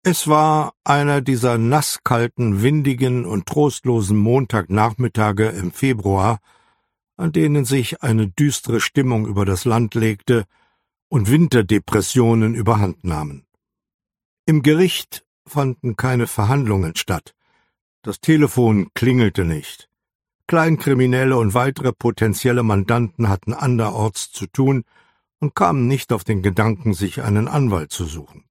Es war einer dieser nasskalten, windigen und trostlosen Montagnachmittage im Februar, an denen sich eine düstere Stimmung über das Land legte und Winterdepressionen überhand nahmen. Im Gericht fanden keine Verhandlungen statt. Das Telefon klingelte nicht. Kleinkriminelle und weitere potenzielle Mandanten hatten anderorts zu tun und kamen nicht auf den Gedanken, sich einen Anwalt zu suchen.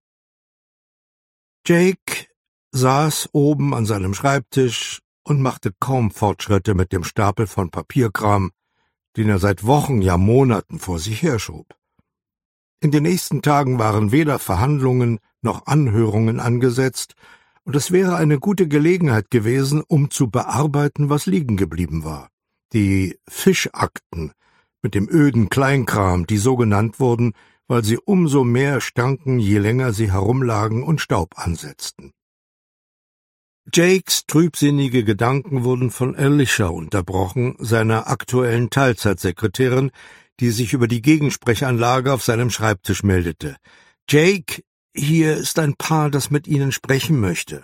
Jake saß oben an seinem Schreibtisch und machte kaum Fortschritte mit dem Stapel von Papierkram, den er seit Wochen, ja Monaten vor sich herschob. In den nächsten Tagen waren weder Verhandlungen noch Anhörungen angesetzt, und es wäre eine gute Gelegenheit gewesen, um zu bearbeiten, was liegen geblieben war. Die Fischakten mit dem öden Kleinkram, die so genannt wurden, weil sie umso mehr stanken, je länger sie herumlagen und Staub ansetzten. Jakes trübsinnige Gedanken wurden von Alicia unterbrochen, seiner aktuellen Teilzeitsekretärin, die sich über die Gegensprechanlage auf seinem Schreibtisch meldete. »Jake, hier ist ein Paar, das mit Ihnen sprechen möchte.«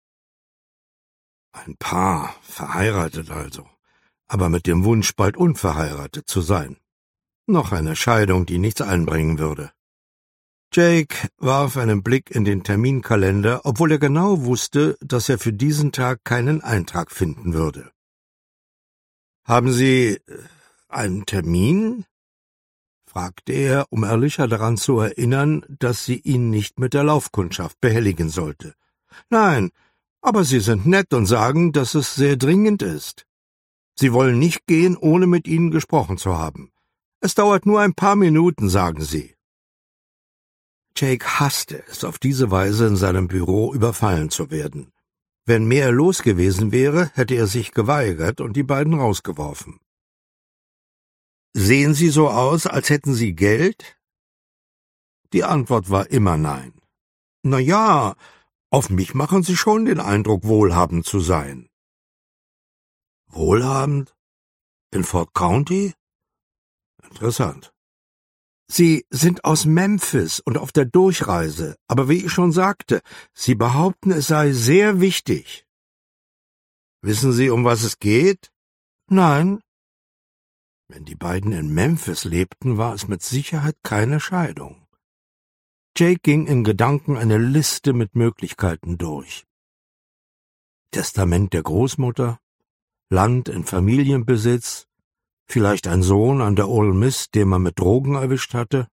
Ein Paar, verheiratet also, aber mit dem Wunsch, bald unverheiratet zu sein. Noch eine Scheidung, die nichts einbringen würde. Jake warf einen Blick in den Terminkalender, obwohl er genau wusste, dass er für diesen Tag keinen Eintrag finden würde. »Haben Sie einen Termin?« fragte er, um Alicia daran zu erinnern, dass sie ihn nicht mit der Laufkundschaft behelligen sollte. »Nein, aber Sie sind nett und sagen, dass es sehr dringend ist. Sie wollen nicht gehen, ohne mit Ihnen gesprochen zu haben. Es dauert nur ein paar Minuten, sagen Sie.« Jake hasste es, auf diese Weise in seinem Büro überfallen zu werden. Wenn mehr los gewesen wäre, hätte er sich geweigert und die beiden rausgeworfen. »Sehen Sie so aus, als hätten Sie Geld?« Die Antwort war immer nein. »Na ja, auf mich machen Sie schon den Eindruck, wohlhabend zu sein.« »Wohlhabend? In Fort County? Interessant.« »Sie sind aus Memphis und auf der Durchreise, aber wie ich schon sagte, Sie behaupten, es sei sehr wichtig.« »Wissen Sie, um was es geht?« »Nein.« Wenn die beiden in Memphis lebten, war es mit Sicherheit keine Scheidung. Jake ging in Gedanken eine Liste mit Möglichkeiten durch. Testament der Großmutter, Land in Familienbesitz, vielleicht ein Sohn an der Ole Miss, den man mit Drogen erwischt hatte.